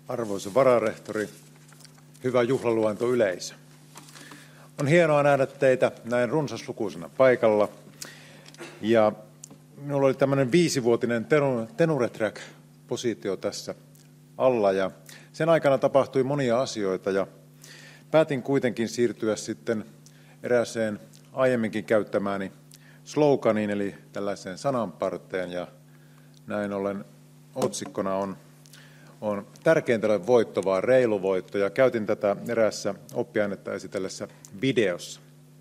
Arvoisa vararehtori, hyvä juhlaluentoyleisö. On hienoa nähdä teitä näin runsaslukuisena paikalla. Ja minulla oli tämmöinen 5-vuotinen tenuretrack-positio tässä alla ja sen aikana tapahtui monia asioita ja päätin kuitenkin siirtyä sitten erääseen aiemminkin käyttämääni sloganiin eli tällaiseen sananparteen ja näin ollen otsikkona on tärkeintä ole voitto, vaan reilu voitto, ja käytin tätä eräässä oppiainetta esitellessä videossa.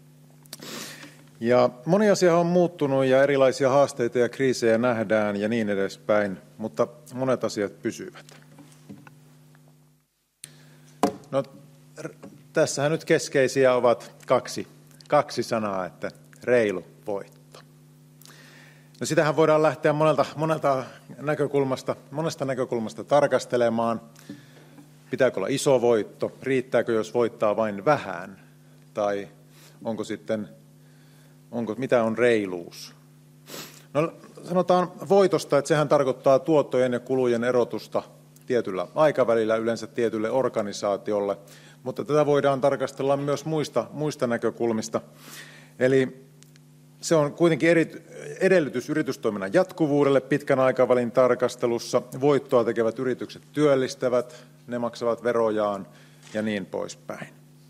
Ja moni asia on muuttunut ja erilaisia haasteita ja kriisejä nähdään ja niin edespäin, mutta monet asiat pysyvät. No, tässähän nyt keskeisiä ovat kaksi sanaa, että reilu voitto. No sitähän voidaan lähteä monesta näkökulmasta tarkastelemaan. Pitääkö olla iso voitto? Riittääkö, jos voittaa vain vähän? Tai mitä on reiluus? No sanotaan voitosta, että sehän tarkoittaa tuottojen ja kulujen erotusta tietyllä aikavälillä, yleensä tietylle organisaatiolle. Mutta tätä voidaan tarkastella myös muista näkökulmista. Eli se on kuitenkin edellytys yritystoiminnan jatkuvuudelle pitkän aikavälin tarkastelussa. Voittoa tekevät yritykset työllistävät, ne maksavat verojaan ja niin poispäin.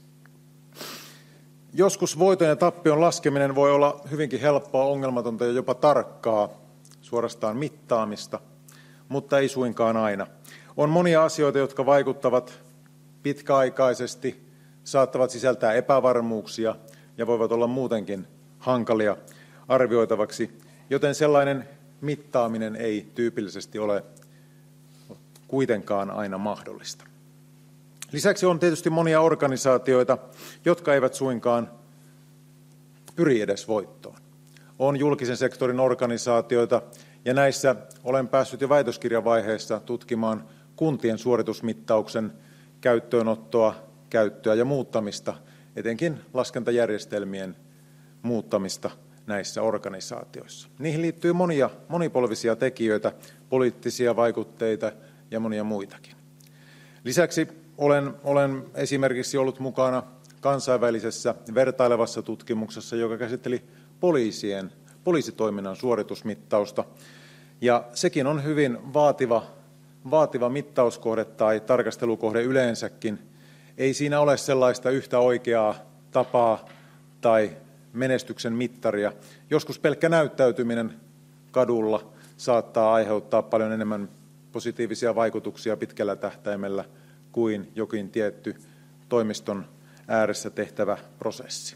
Joskus voiton ja tappion laskeminen voi olla hyvinkin helppoa, ongelmatonta ja jopa tarkkaa, suorastaan mittaamista, mutta ei suinkaan aina. On monia asioita, jotka vaikuttavat pitkäaikaisesti, saattavat sisältää epävarmuuksia ja voivat olla muutenkin hankalia arvioitavaksi, joten sellainen mittaaminen ei tyypillisesti ole kuitenkaan aina mahdollista. Lisäksi on tietysti monia organisaatioita, jotka eivät suinkaan pyri edes voittoon. On julkisen sektorin organisaatioita, ja näissä olen päässyt jo väitöskirjavaiheessa tutkimaan kuntien suoritusmittauksen käyttöönottoa, käyttöä ja muuttamista, etenkin laskentajärjestelmien muuttamista näissä organisaatioissa. Niihin liittyy monia monipolvisia tekijöitä, poliittisia vaikutteita ja monia muitakin. Lisäksi olen esimerkiksi ollut mukana kansainvälisessä vertailevassa tutkimuksessa, joka käsitteli poliisitoiminnan suoritusmittausta. Ja sekin on hyvin vaativa mittauskohde tai tarkastelukohde yleensäkin. Ei siinä ole sellaista yhtä oikeaa tapaa tai menestyksen mittaria. Joskus pelkkä näyttäytyminen kadulla saattaa aiheuttaa paljon enemmän positiivisia vaikutuksia pitkällä tähtäimellä kuin jokin tietty toimiston ääressä tehtävä prosessi.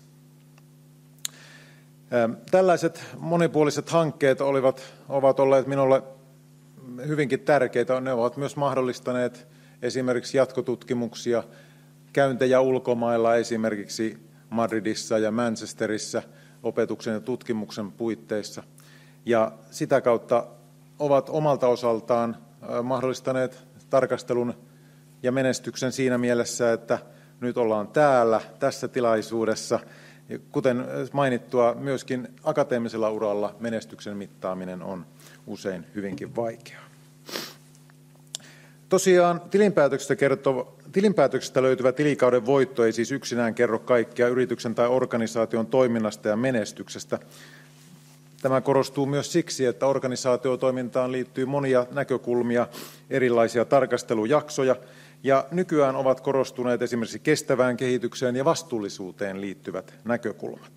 Tällaiset monipuoliset hankkeet ovat olleet minulle hyvinkin tärkeitä. Ne ovat myös mahdollistaneet esimerkiksi jatkotutkimuksia, käyntejä ulkomailla, esimerkiksi Madridissa ja Manchesterissa opetuksen ja tutkimuksen puitteissa. Ja sitä kautta ovat omalta osaltaan mahdollistaneet tarkastelun ja menestyksen siinä mielessä, että nyt ollaan täällä, tässä tilaisuudessa. Kuten mainittua, myöskin akateemisella uralla menestyksen mittaaminen on usein hyvinkin vaikeaa. Tosiaan tilinpäätöksestä löytyvä tilikauden voitto ei siis yksinään kerro kaikkea yrityksen tai organisaation toiminnasta ja menestyksestä. Tämä korostuu myös siksi, että organisaatiotoimintaan liittyy monia näkökulmia, erilaisia tarkastelujaksoja, ja nykyään ovat korostuneet esimerkiksi kestävään kehitykseen ja vastuullisuuteen liittyvät näkökulmat.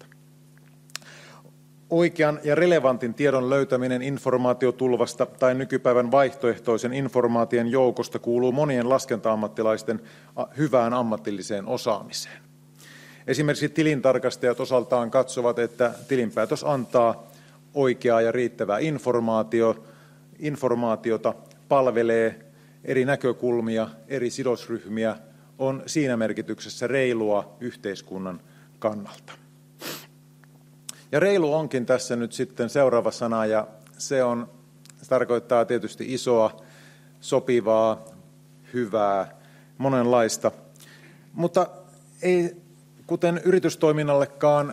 Oikean ja relevantin tiedon löytäminen informaatiotulvasta tai nykypäivän vaihtoehtoisen informaation joukosta kuuluu monien laskenta-ammattilaisten hyvään ammatilliseen osaamiseen. Esimerkiksi tilintarkastajat osaltaan katsovat, että tilinpäätös antaa oikeaa ja riittävää informaatiota, palvelee eri näkökulmia, eri sidosryhmiä, on siinä merkityksessä reilua yhteiskunnan kannalta. Ja reilu onkin tässä nyt sitten seuraava sana, ja se tarkoittaa tietysti isoa, sopivaa, hyvää, monenlaista. Mutta ei, kuten yritystoiminnallekaan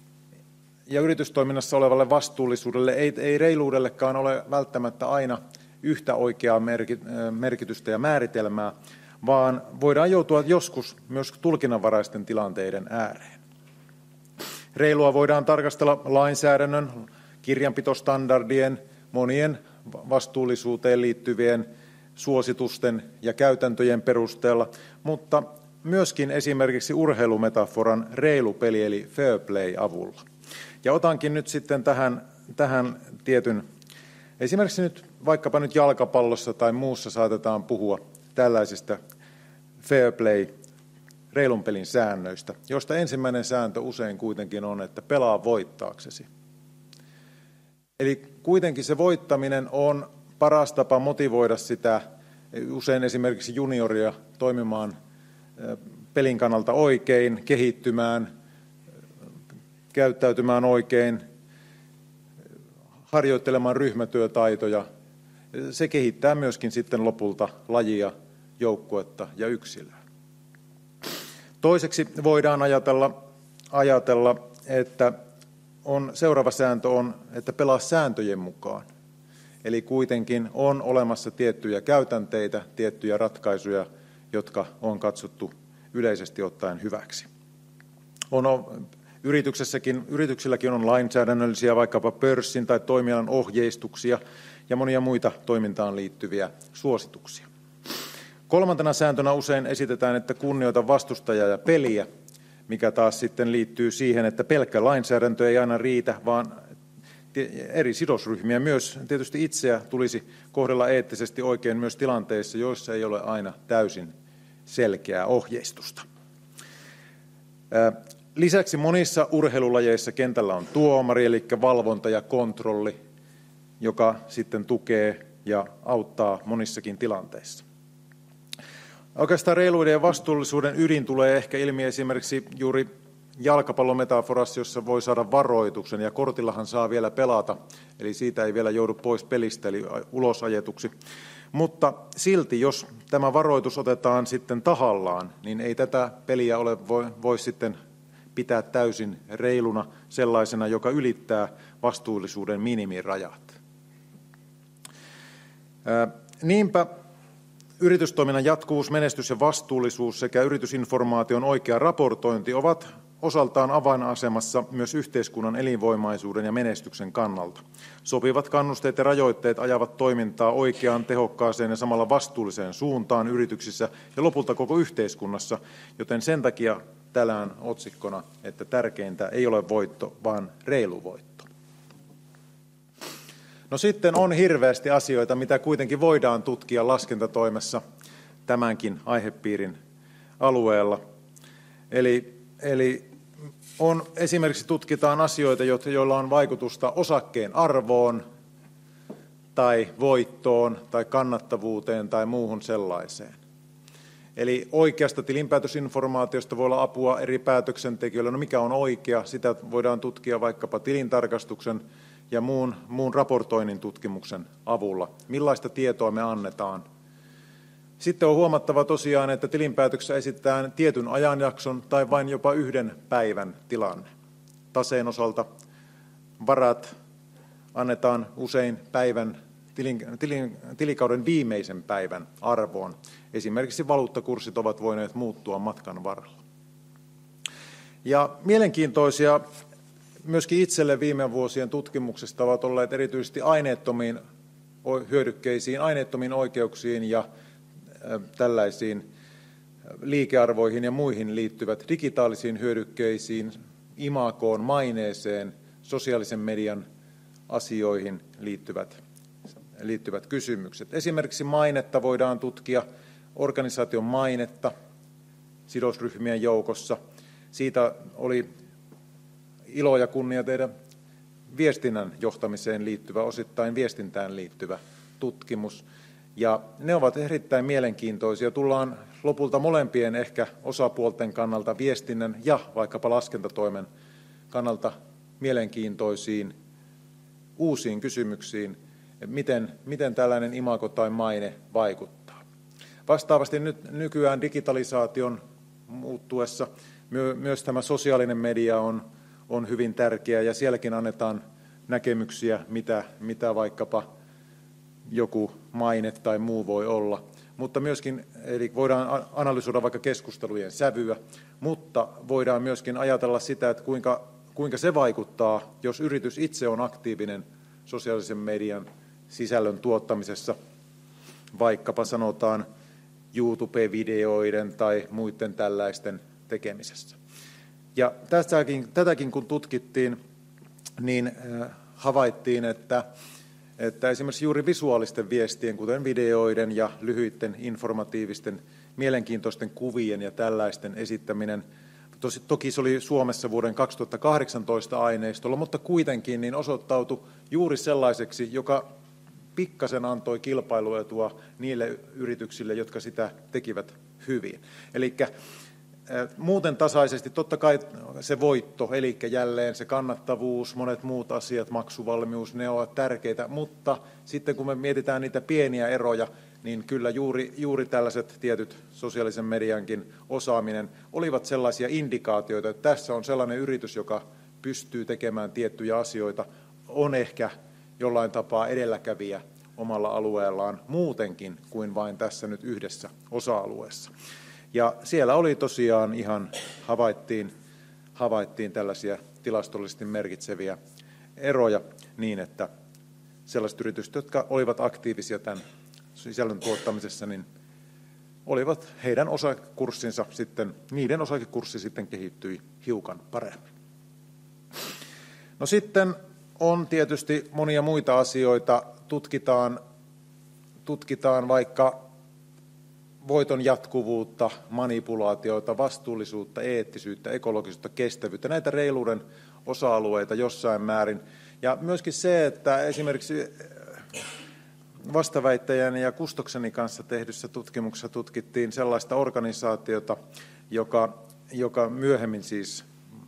ja yritystoiminnassa olevalle vastuullisuudelle, ei reiluudellekaan ole välttämättä aina yhtä oikeaa merkitystä ja määritelmää, vaan voidaan joutua joskus myös tulkinnanvaraisten tilanteiden ääreen. Reilua voidaan tarkastella lainsäädännön, kirjanpitostandardien, monien vastuullisuuteen liittyvien suositusten ja käytäntöjen perusteella, mutta myöskin esimerkiksi urheilumetaforan reilu peli eli fair play avulla. Ja otankin nyt sitten tähän tietyn, esimerkiksi nyt vaikkapa nyt jalkapallossa tai muussa saatetaan puhua tällaisista fair play, reilun pelin säännöistä, joista ensimmäinen sääntö usein kuitenkin on, että pelaa voittaaksesi. Eli kuitenkin se voittaminen on paras tapa motivoida sitä usein esimerkiksi junioria toimimaan pelin kannalta oikein, kehittymään, käyttäytymään oikein, harjoittelemaan ryhmätyötaitoja. Se kehittää myöskin sitten lopulta lajia, joukkuetta ja yksilöä. Toiseksi voidaan ajatella, että seuraava sääntö on, että pelaa sääntöjen mukaan. Eli kuitenkin on olemassa tiettyjä käytänteitä, tiettyjä ratkaisuja, jotka on katsottu yleisesti ottaen hyväksi. Yrityksilläkin on lainsäädännöllisiä, vaikkapa pörssin tai toimialan ohjeistuksia ja monia muita toimintaan liittyviä suosituksia. Kolmantena sääntönä usein esitetään, että kunnioita vastustajaa ja peliä, mikä taas sitten liittyy siihen, että pelkkä lainsäädäntö ei aina riitä, vaan eri sidosryhmiä, myös tietysti itseä tulisi kohdella eettisesti oikein myös tilanteissa, joissa ei ole aina täysin selkeää ohjeistusta. Lisäksi monissa urheilulajeissa kentällä on tuomari, eli valvonta ja kontrolli, joka sitten tukee ja auttaa monissakin tilanteissa. Oikeastaan reiluuden ja vastuullisuuden ydin tulee ehkä ilmi esimerkiksi juuri jalkapallometaforassa, jossa voi saada varoituksen, ja kortillahan saa vielä pelata, eli siitä ei vielä joudu pois pelistä, eli ulos ajetuksi. Mutta silti, jos tämä varoitus otetaan sitten tahallaan, niin ei tätä peliä voi sitten pitää täysin reiluna sellaisena, joka ylittää vastuullisuuden minimirajat. Niinpä yritystoiminnan jatkuvuus, menestys ja vastuullisuus sekä yritysinformaation oikea raportointi ovat osaltaan avainasemassa myös yhteiskunnan elinvoimaisuuden ja menestyksen kannalta. Sopivat kannusteet ja rajoitteet ajavat toimintaa oikeaan, tehokkaaseen ja samalla vastuulliseen suuntaan yrityksissä ja lopulta koko yhteiskunnassa, joten sen takia täällä on otsikkona, että tärkeintä ei ole voitto, vaan reilu voitto. No sitten on hirveästi asioita, mitä kuitenkin voidaan tutkia laskentatoimessa tämänkin aihepiirin alueella. Eli esimerkiksi tutkitaan asioita, joilla on vaikutusta osakkeen arvoon tai voittoon tai kannattavuuteen tai muuhun sellaiseen. Eli oikeasta tilinpäätösinformaatiosta voi olla apua eri päätöksentekijöille. No mikä on oikea? Sitä voidaan tutkia vaikkapa tilintarkastuksen ja muun raportoinnin tutkimuksen avulla. Millaista tietoa me annetaan? Sitten on huomattava tosiaan, että tilinpäätöksessä esitetään tietyn ajanjakson tai vain jopa yhden päivän tilanne. Taseen osalta varat annetaan usein tilikauden viimeisen päivän arvoon. Esimerkiksi valuuttakurssit ovat voineet muuttua matkan varrella. Ja mielenkiintoisia myöskin itselle viime vuosien tutkimuksesta ovat olleet erityisesti aineettomiin hyödykkeisiin, aineettomiin oikeuksiin ja tällaisiin liikearvoihin ja muihin liittyvät digitaalisiin hyödykkeisiin, imagoon, maineeseen, sosiaalisen median asioihin liittyvät kysymykset. Esimerkiksi mainetta voidaan tutkia, organisaation mainetta sidosryhmien joukossa. Siitä oli ilo ja kunnia tehdä viestinnän johtamiseen liittyvä, osittain viestintään liittyvä tutkimus. Ja ne ovat erittäin mielenkiintoisia. Tullaan lopulta molempien ehkä osapuolten kannalta viestinnän ja vaikkapa laskentatoimen kannalta mielenkiintoisiin uusiin kysymyksiin, miten tällainen imago tai maine vaikuttaa. Vastaavasti nyt nykyään digitalisaation muuttuessa myös tämä sosiaalinen media on hyvin tärkeä ja sielläkin annetaan näkemyksiä, mitä vaikkapa joku maine tai muu voi olla. Mutta myöskin, eli voidaan analysoida vaikka keskustelujen sävyä, mutta voidaan myöskin ajatella sitä, että kuinka se vaikuttaa, jos yritys itse on aktiivinen sosiaalisen median sisällön tuottamisessa, vaikkapa sanotaan YouTube-videoiden tai muiden tällaisten tekemisessä. Ja tätäkin kun tutkittiin, niin havaittiin, että esimerkiksi juuri visuaalisten viestien, kuten videoiden ja lyhyiden informatiivisten, mielenkiintoisten kuvien ja tällaisten esittäminen, toki se oli Suomessa vuoden 2018 aineistolla, mutta kuitenkin niin osoittautui juuri sellaiseksi, joka pikkasen antoi kilpailuetua niille yrityksille, jotka sitä tekivät hyvin. Eli muuten tasaisesti totta kai se voitto, eli jälleen se kannattavuus, monet muut asiat, maksuvalmius, ne ovat tärkeitä, mutta sitten kun me mietitään niitä pieniä eroja, niin kyllä juuri tällaiset tietyt sosiaalisen mediankin osaaminen olivat sellaisia indikaatioita, että tässä on sellainen yritys, joka pystyy tekemään tiettyjä asioita, on ehkä jollain tapaa edelläkävijä omalla alueellaan muutenkin kuin vain tässä nyt yhdessä osa-alueessa. Ja siellä oli tosiaan ihan havaittiin tällaisia tilastollisesti merkitseviä eroja niin, että sellaiset yritykset, jotka olivat aktiivisia tämän sisällön tuottamisessa, niin olivat heidän osakekurssinsa sitten, niiden osakekurssi sitten kehittyi hiukan paremmin. No sitten on tietysti monia muita asioita, tutkitaan vaikka voiton jatkuvuutta, manipulaatioita, vastuullisuutta, eettisyyttä, ekologisuutta, kestävyyttä, näitä reiluuden osa-alueita jossain määrin. Ja myöskin se, että esimerkiksi vastaväittäjän ja Kustokseni kanssa tehdyssä tutkimuksessa tutkittiin sellaista organisaatiota, joka myöhemmin siis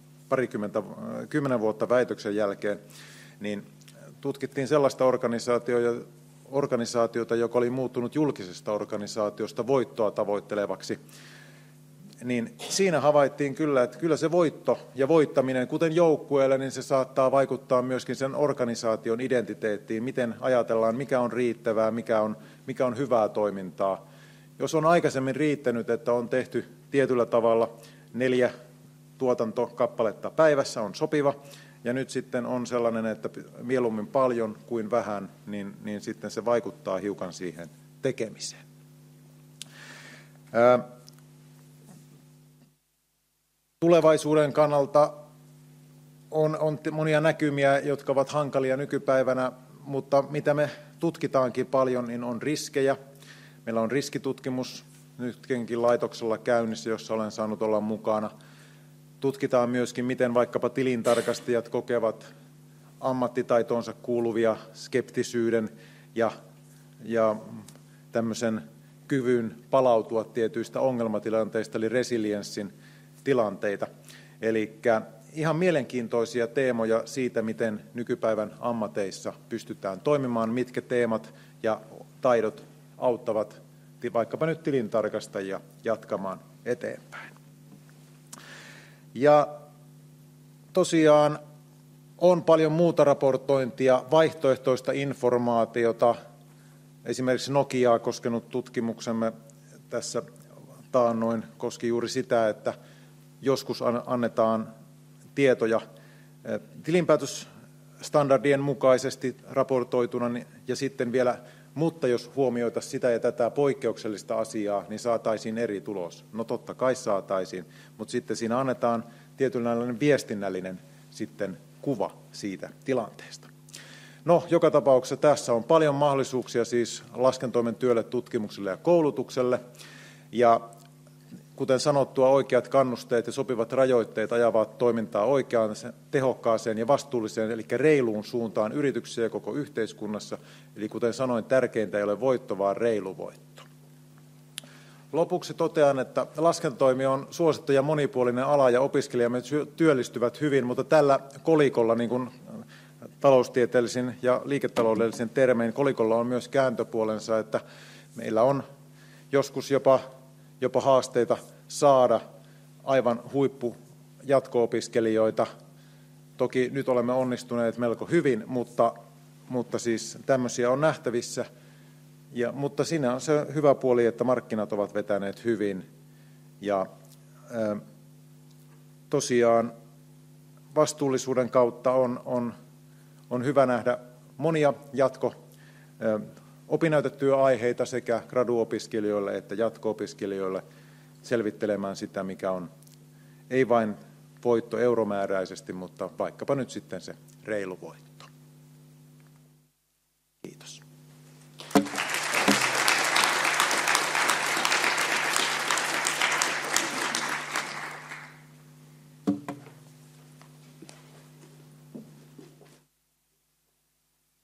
10 vuotta väitöksen jälkeen, niin tutkittiin sellaista organisaatiota, joka oli muuttunut julkisesta organisaatiosta voittoa tavoittelevaksi, niin siinä havaittiin kyllä, että kyllä se voitto ja voittaminen, kuten joukkueelle, niin se saattaa vaikuttaa myöskin sen organisaation identiteettiin, miten ajatellaan, mikä on riittävää, mikä on hyvää toimintaa. Jos on aikaisemmin riittänyt, että on tehty tietyllä tavalla 4 tuotantokappaletta päivässä, on sopiva, ja nyt sitten on sellainen, että mieluummin paljon kuin vähän, niin sitten se vaikuttaa hiukan siihen tekemiseen. Tulevaisuuden kannalta on monia näkymiä, jotka ovat hankalia nykypäivänä, mutta mitä me tutkitaankin paljon, niin on riskejä. Meillä on riskitutkimus nytkin laitoksella käynnissä, jossa olen saanut olla mukana. Tutkitaan myöskin, miten vaikkapa tilintarkastajat kokevat ammattitaitoonsa kuuluvia skeptisyyden ja tämmöisen kyvyn palautua tietyistä ongelmatilanteista, eli resilienssin tilanteita. Eli ihan mielenkiintoisia teemoja siitä, miten nykypäivän ammateissa pystytään toimimaan, mitkä teemat ja taidot auttavat vaikkapa nyt tilintarkastajia jatkamaan eteenpäin. Ja tosiaan on paljon muuta raportointia, vaihtoehtoista informaatiota. Esimerkiksi Nokiaa koskenut tutkimuksemme tässä taannoin koski juuri sitä, että joskus annetaan tietoja tilinpäätösstandardien mukaisesti raportoituna ja sitten vielä, mutta jos huomioitaisiin sitä ja tätä poikkeuksellista asiaa, niin saataisiin eri tulos. No totta kai saataisiin, mutta sitten siinä annetaan tietynlainen viestinnällinen sitten kuva siitä tilanteesta. No, joka tapauksessa tässä on paljon mahdollisuuksia siis laskentoimen työlle, tutkimukselle ja koulutukselle. Ja kuten sanottua, oikeat kannusteet ja sopivat rajoitteet ajavat toimintaa oikeaan, tehokkaaseen ja vastuulliseen, eli reiluun suuntaan yrityksissä ja koko yhteiskunnassa. Eli kuten sanoin, tärkeintä ei ole voitto, vaan reilu voitto. Lopuksi totean, että laskentatoimi on suosittu ja monipuolinen ala ja opiskelijamme työllistyvät hyvin, mutta tällä kolikolla, niin kuin taloustieteellisin ja liiketaloudellisin termein, kolikolla on myös kääntöpuolensa, että meillä on joskus jopa haasteita saada aivan huippu jatko-opiskelijoita. Toki nyt olemme onnistuneet melko hyvin, mutta siis tämmöisiä on nähtävissä Mutta siinä on se hyvä puoli, että markkinat ovat vetäneet hyvin ja tosiaan vastuullisuuden kautta on hyvä nähdä monia opinnäytetyöaiheita sekä graduopiskelijoille että jatko-opiskelijoille selvittelemään sitä, mikä on ei vain voitto euromääräisesti, mutta vaikkapa nyt sitten se reilu voitto. Kiitos.